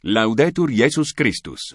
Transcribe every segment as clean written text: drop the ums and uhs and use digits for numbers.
Laudetur Jesus Christus.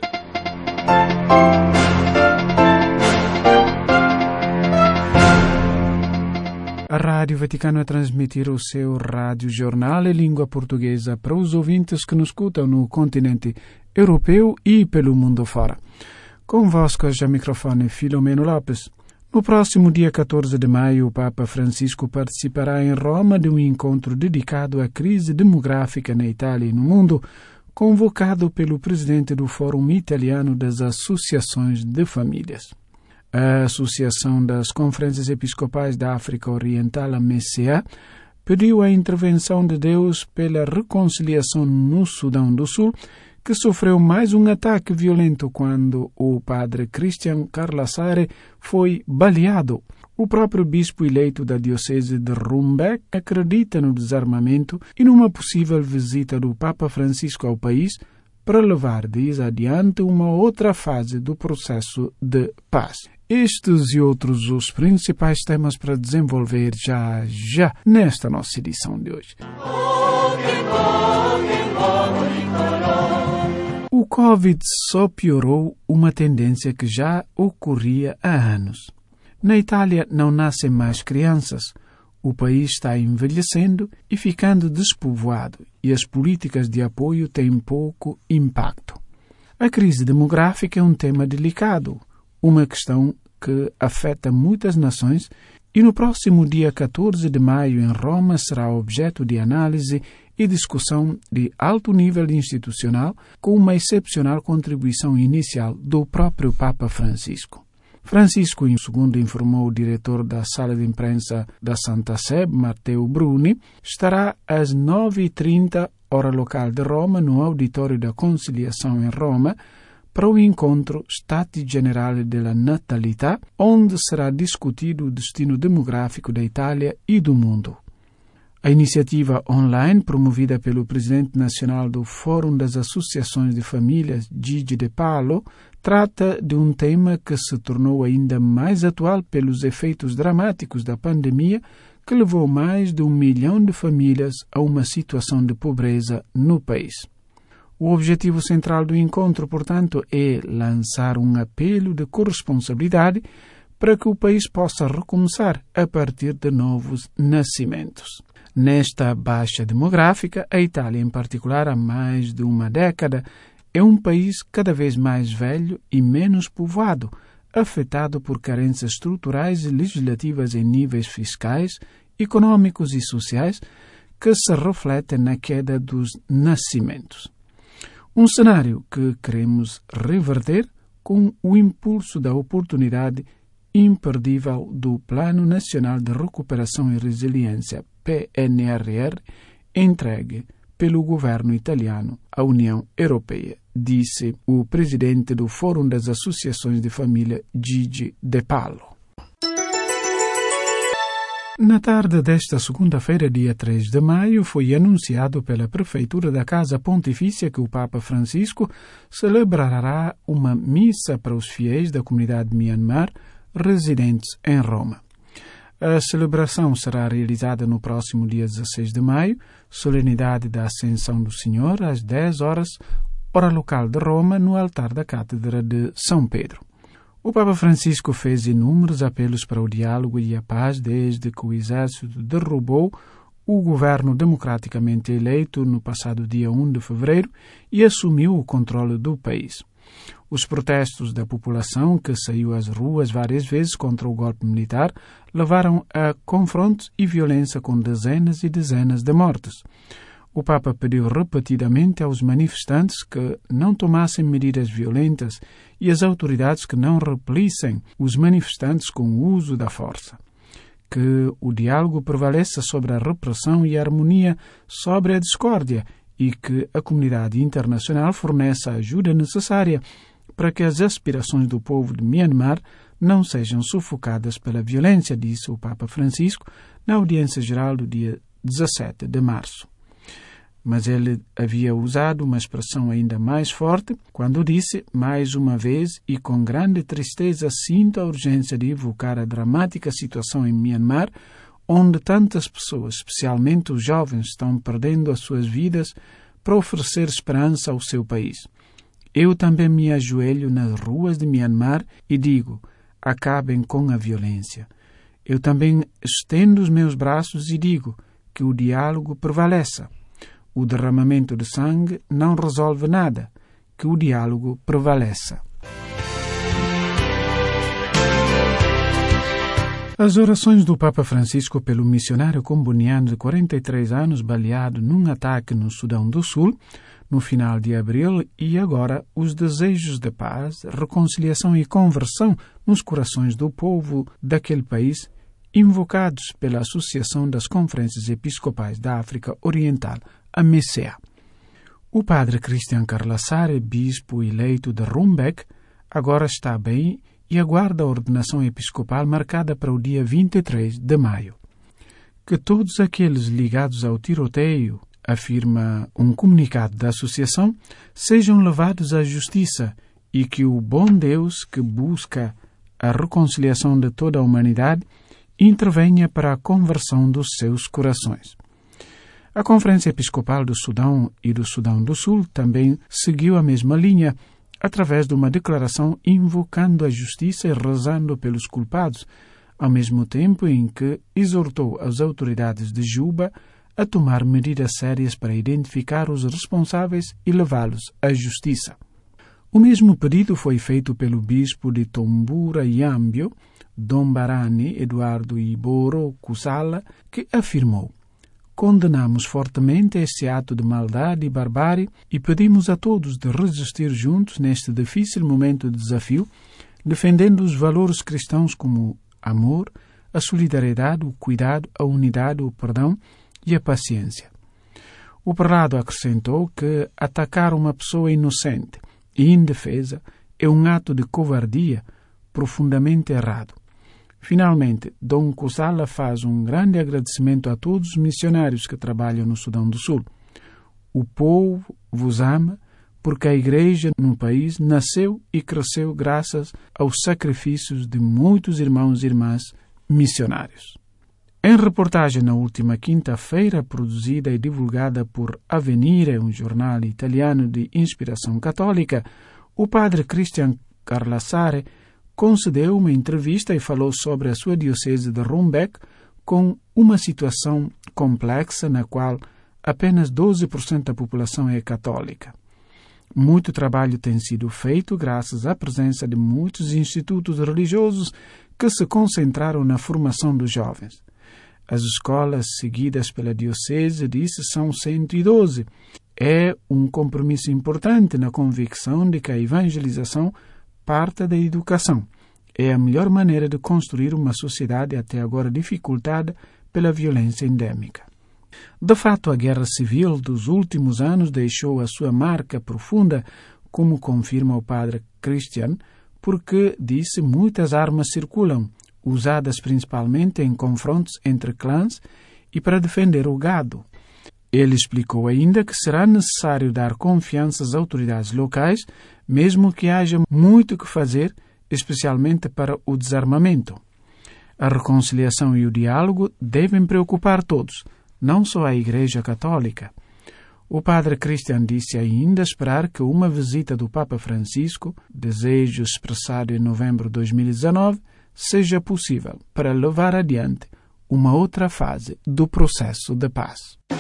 A Rádio Vaticano a transmitir o seu rádio-jornal em língua portuguesa para os ouvintes que nos escutam no continente europeu e pelo mundo fora. Convosco já microfone Filomeno Lopes. No próximo dia 14 de maio, o Papa Francisco participará em Roma de um encontro dedicado à crise demográfica na Itália e no mundo, convocado pelo presidente do Fórum Italiano das Associações de Famílias. A Associação das Conferências Episcopais da África Oriental, a MECA, pediu a intervenção de Deus pela reconciliação no Sudão do Sul, que sofreu mais um ataque violento quando o padre Christian Carlassare foi baleado. O próprio bispo eleito da diocese de Rumbek acredita no desarmamento e numa possível visita do Papa Francisco ao país para levar, diz, adiante uma outra fase do processo de paz. Estes e outros os principais temas para desenvolver já nesta nossa edição de hoje. O Covid só piorou uma tendência que já ocorria há anos. Na Itália não nascem mais crianças. O país está envelhecendo e ficando despovoado, e as políticas de apoio têm pouco impacto. A crise demográfica é um tema delicado, uma questão que afeta muitas nações, e no próximo dia 14 de maio em Roma será objeto de análise e discussão de alto nível institucional, com uma excepcional contribuição inicial do próprio Papa Francisco. Francisco, segundo informou o diretor da sala de imprensa da Santa Sé, Matteo Bruni, estará às 9h30, hora local de Roma, no Auditório da Conciliação em Roma, para o encontro Stati Generali della Natalità, onde será discutido o destino demográfico da Itália e do mundo. A iniciativa online, promovida pelo presidente nacional do Fórum das Associações de Famílias, Gigi De Palo, trata de um tema que se tornou ainda mais atual pelos efeitos dramáticos da pandemia, que levou mais de 1 milhão de famílias a uma situação de pobreza no país. O objetivo central do encontro, portanto, é lançar um apelo de corresponsabilidade para que o país possa recomeçar a partir de novos nascimentos. Nesta baixa demográfica, a Itália, em particular, há mais de uma década, é um país cada vez mais velho e menos povoado, afetado por carências estruturais e legislativas em níveis fiscais, econômicos e sociais, que se refletem na queda dos nascimentos. Um cenário que queremos reverter com o impulso da oportunidade imperdível do Plano Nacional de Recuperação e Resiliência, PNRR, entregue pelo governo italiano à União Europeia, disse o presidente do Fórum das Associações de Família, Gigi De Palo. Na tarde desta segunda-feira, dia 3 de maio, foi anunciado pela Prefeitura da Casa Pontifícia que o Papa Francisco celebrará uma missa para os fiéis da comunidade de Myanmar residentes em Roma. A celebração será realizada no próximo dia 16 de maio, solenidade da Ascensão do Senhor, às 10 horas, hora local de Roma, no altar da Cátedra de São Pedro. O Papa Francisco fez inúmeros apelos para o diálogo e a paz desde que o exército derrubou o governo democraticamente eleito no passado dia 1 de fevereiro e assumiu o controle do país. Os protestos da população, que saiu às ruas várias vezes contra o golpe militar, levaram a confrontos e violência com dezenas e dezenas de mortes. O Papa pediu repetidamente aos manifestantes que não tomassem medidas violentas e às autoridades que não repelissem os manifestantes com o uso da força. Que o diálogo prevaleça sobre a repressão e a harmonia sobre a discórdia e que a comunidade internacional forneça a ajuda necessária para que as aspirações do povo de Myanmar não sejam sufocadas pela violência, disse o Papa Francisco na audiência geral do dia 17 de março. Mas ele havia usado uma expressão ainda mais forte quando disse, mais uma vez e com grande tristeza, sinto a urgência de evocar a dramática situação em Myanmar, onde tantas pessoas, especialmente os jovens, estão perdendo as suas vidas para oferecer esperança ao seu país. Eu também me ajoelho nas ruas de Myanmar e digo: acabem com a violência. Eu também estendo os meus braços e digo que o diálogo prevaleça. O derramamento de sangue não resolve nada, que o diálogo prevaleça. As orações do Papa Francisco pelo missionário comboniano de 43 anos baleado num ataque no Sudão do Sul, no final de abril, e agora os desejos de paz, reconciliação e conversão nos corações do povo daquele país, invocados pela Associação das Conferências Episcopais da África Oriental, a MECEA. O padre Christian Carlassare, bispo eleito de Rumbek, agora está bem e aguarda a ordenação episcopal marcada para o dia 23 de maio. Que todos aqueles ligados ao tiroteio, afirma um comunicado da associação, sejam levados à justiça e que o bom Deus, que busca a reconciliação de toda a humanidade, intervenha para a conversão dos seus corações. A Conferência Episcopal do Sudão e do Sudão do Sul também seguiu a mesma linha, através de uma declaração invocando a justiça e rezando pelos culpados, ao mesmo tempo em que exortou as autoridades de Juba a tomar medidas sérias para identificar os responsáveis e levá-los à justiça. O mesmo pedido foi feito pelo bispo de Tombura Yambio, Dom Barani Eduardo Iboro Kusala, que afirmou: condenamos fortemente este ato de maldade e barbárie e pedimos a todos de resistir juntos neste difícil momento de desafio, defendendo os valores cristãos como o amor, a solidariedade, o cuidado, a unidade, o perdão e a paciência. O prelado acrescentou que atacar uma pessoa inocente e indefesa é um ato de covardia profundamente errado. Finalmente, Dom Kusala faz um grande agradecimento a todos os missionários que trabalham no Sudão do Sul. O povo vos ama porque a Igreja no país nasceu e cresceu graças aos sacrifícios de muitos irmãos e irmãs missionários. Em reportagem na última quinta-feira, produzida e divulgada por Avvenire, um jornal italiano de inspiração católica, o padre Christian Carlassare concedeu uma entrevista e falou sobre a sua diocese de Rumbek, com uma situação complexa na qual apenas 12% da população é católica. Muito trabalho tem sido feito graças à presença de muitos institutos religiosos que se concentraram na formação dos jovens. As escolas seguidas pela diocese, disse, são 112. É um compromisso importante na convicção de que a evangelização parte da educação. É a melhor maneira de construir uma sociedade até agora dificultada pela violência endêmica. De fato, a guerra civil dos últimos anos deixou a sua marca profunda, como confirma o padre Christian, porque, disse, muitas armas circulam, usadas principalmente em confrontos entre clãs e para defender o gado. Ele explicou ainda que será necessário dar confiança às autoridades locais, mesmo que haja muito que fazer, especialmente para o desarmamento. A reconciliação e o diálogo devem preocupar todos, não só a Igreja Católica. O padre Christian disse ainda esperar que uma visita do Papa Francisco, desejo expressado em novembro de 2019, seja possível para levar adiante uma outra fase do processo de paz.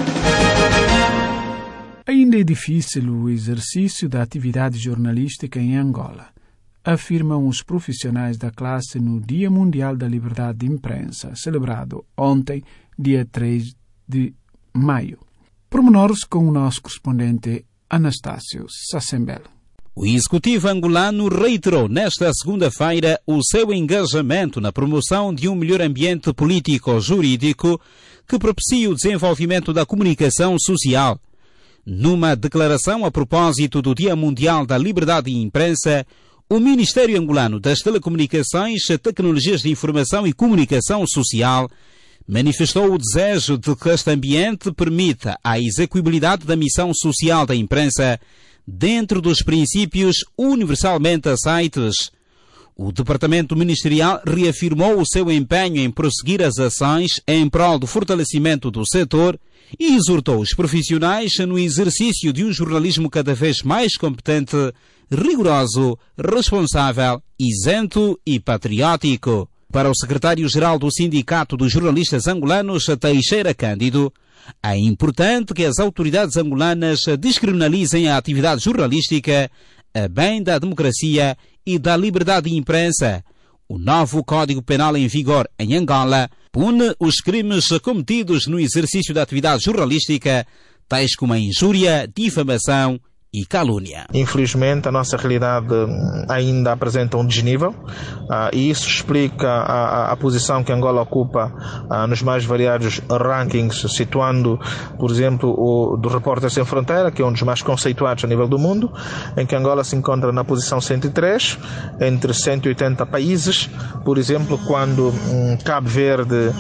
Ainda é difícil o exercício da atividade jornalística em Angola, afirmam os profissionais da classe no Dia Mundial da Liberdade de Imprensa, celebrado ontem, dia 3 de maio. Pormenores com o nosso correspondente Anastácio Sassembel. O executivo angolano reiterou nesta segunda-feira o seu engajamento na promoção de um melhor ambiente político-jurídico que propicie o desenvolvimento da comunicação social. Numa declaração a propósito do Dia Mundial da Liberdade de Imprensa, o Ministério Angolano das Telecomunicações, Tecnologias de Informação e Comunicação Social manifestou o desejo de que este ambiente permita a execuibilidade da missão social da imprensa dentro dos princípios universalmente aceitos. o Departamento Ministerial reafirmou o seu empenho em prosseguir as ações em prol do fortalecimento do setor e exortou os profissionais no exercício de um jornalismo cada vez mais competente, rigoroso, responsável, isento e patriótico. Para o secretário-geral do Sindicato dos Jornalistas Angolanos, Teixeira Cândido, é importante que as autoridades angolanas descriminalizem a atividade jornalística a bem da democracia e da liberdade de imprensa. O novo Código Penal em vigor em Angola pune os crimes cometidos no exercício da atividade jornalística, tais como a injúria, difamação e calúnia. Infelizmente, a nossa realidade ainda apresenta um desnível e isso explica a posição que Angola ocupa nos mais variados rankings, situando, por exemplo, o do Repórter Sem Fronteira, que é um dos mais conceituados a nível do mundo, em que Angola se encontra na posição 103, entre 180 países. Por exemplo, quando Cabo Verde,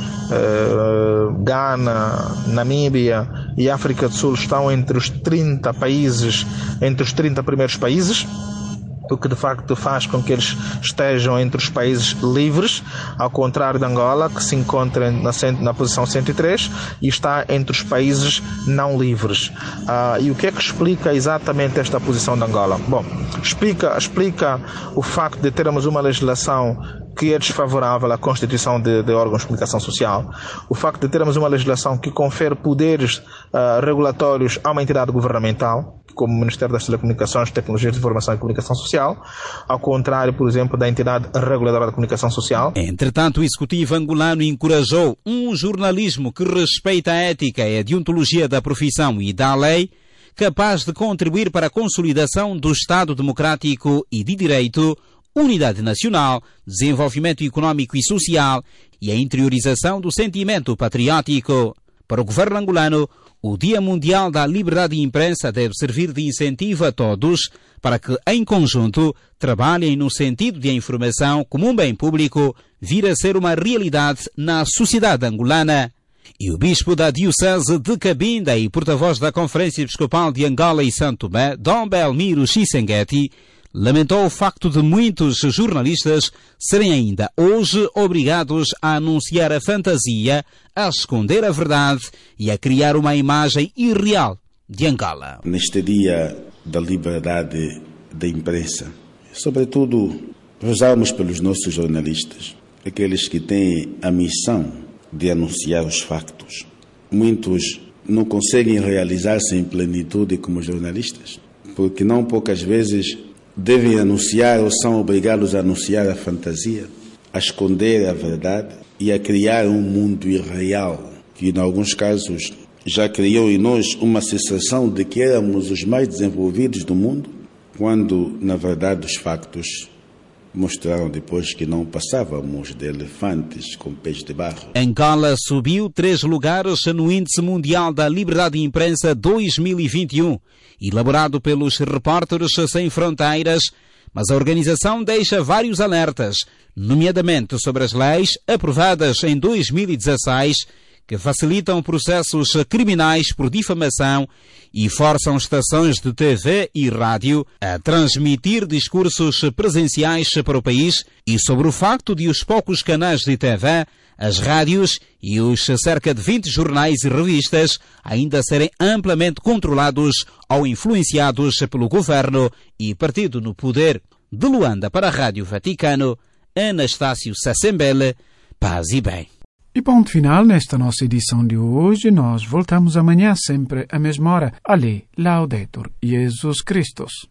Ghana, Namíbia e África do Sul estão entre os 30 países, entre os 30 primeiros países, o que de facto faz com que eles estejam entre os países livres, ao contrário de Angola, que se encontra na posição 103 e está entre os países não livres. E o que é que explica exatamente esta posição de Angola? Bom, explica o facto de termos uma legislação que é desfavorável à constituição de órgãos de comunicação social, o facto de termos uma legislação que confere poderes regulatórios a uma entidade governamental, como o Ministério das Telecomunicações, Tecnologias de Informação e Comunicação Social, ao contrário, por exemplo, da entidade reguladora da comunicação social. Entretanto, o executivo angolano encorajou um jornalismo que respeita a ética e a deontologia da profissão e da lei, capaz de contribuir para a consolidação do Estado democrático e de direito, unidade nacional, desenvolvimento econômico e social e a interiorização do sentimento patriótico. Para o governo angolano, o Dia Mundial da Liberdade de Imprensa deve servir de incentivo a todos para que, em conjunto, trabalhem no sentido de a informação como um bem público vir a ser uma realidade na sociedade angolana. E o bispo da Diocese de Cabinda e porta-voz da Conferência Episcopal de Angola e Santo Tomé, Dom Belmiro Xissenguetti, lamentou o facto de muitos jornalistas serem ainda hoje obrigados a anunciar a fantasia, a esconder a verdade e a criar uma imagem irreal de Angola. Neste dia da liberdade da imprensa, sobretudo, rezamos pelos nossos jornalistas, aqueles que têm a missão de anunciar os factos. Muitos não conseguem realizar-se em plenitude como jornalistas, porque não poucas vezes devem anunciar ou são obrigados a anunciar a fantasia, a esconder a verdade e a criar um mundo irreal, que em alguns casos já criou em nós uma sensação de que éramos os mais desenvolvidos do mundo, quando, na verdade, os factos mostraram depois que não passávamos de elefantes com pés de barro. Angola subiu 3 lugares no Índice Mundial da Liberdade de Imprensa 2021, elaborado pelos Repórteres Sem Fronteiras, mas a organização deixa vários alertas, nomeadamente sobre as leis aprovadas em 2016, que facilitam processos criminais por difamação e forçam estações de TV e rádio a transmitir discursos presenciais para o país, e sobre o facto de os poucos canais de TV, as rádios e os cerca de 20 jornais e revistas ainda serem amplamente controlados ou influenciados pelo governo e partido no poder. De Luanda para a Rádio Vaticano, Anastácio Sassembele, paz e bem. E ponto final nesta nossa edição de hoje. Nós voltamos amanhã sempre à mesma hora. Ale, Laudetur Jesus Christus.